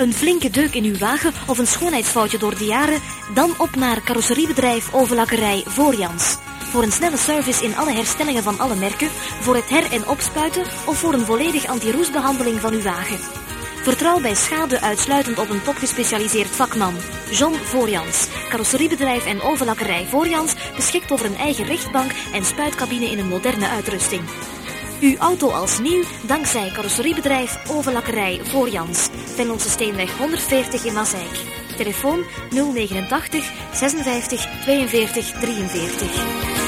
Een flinke deuk in uw wagen of een schoonheidsfoutje door de jaren? Dan op naar carrosseriebedrijf Overlakkerij Voorjans. Voor een snelle service in alle herstellingen van alle merken, voor het her- en opspuiten of voor een volledig anti-roestbehandeling van uw wagen. Vertrouw bij schade uitsluitend op een topgespecialiseerd vakman. John Voorjans, carrosseriebedrijf en overlakkerij Voorjans, beschikt over een eigen rechtbank en spuitcabine in een moderne uitrusting. Uw auto als nieuw dankzij carrosseriebedrijf Overlakkerij Voorjans. Venlose Steenweg 140 in Mazeik. Telefoon 089 56 42 43.